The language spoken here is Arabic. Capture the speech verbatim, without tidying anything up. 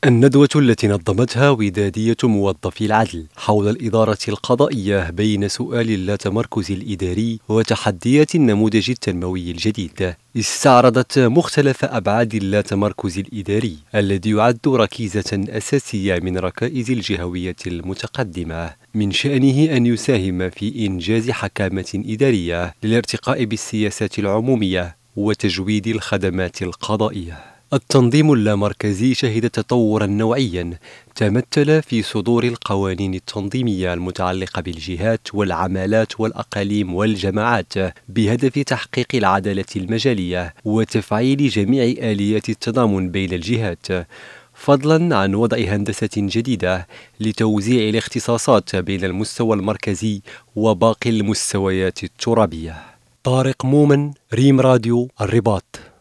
الندوة التي نظمتها ودادية موظفي العدل حول الإدارة القضائية بين سؤال اللاتمركز الإداري وتحديات النموذج التنموي الجديد استعرضت مختلف أبعاد اللاتمركز الإداري الذي يعد ركيزة أساسية من ركائز الجهوية المتقدمة، من شأنه أن يساهم في إنجاز حكامة إدارية للارتقاء بالسياسات العمومية وتجويد الخدمات القضائية. التنظيم اللامركزي شهد تطوراً نوعياً تمثل في صدور القوانين التنظيمية المتعلقة بالجهات والعمالات والأقاليم والجماعات بهدف تحقيق العدالة المجالية وتفعيل جميع آليات التضامن بين الجهات، فضلاً عن وضع هندسة جديدة لتوزيع الاختصاصات بين المستوى المركزي وباقي المستويات الترابية. طارق مومن، ريم راديو، الرباط.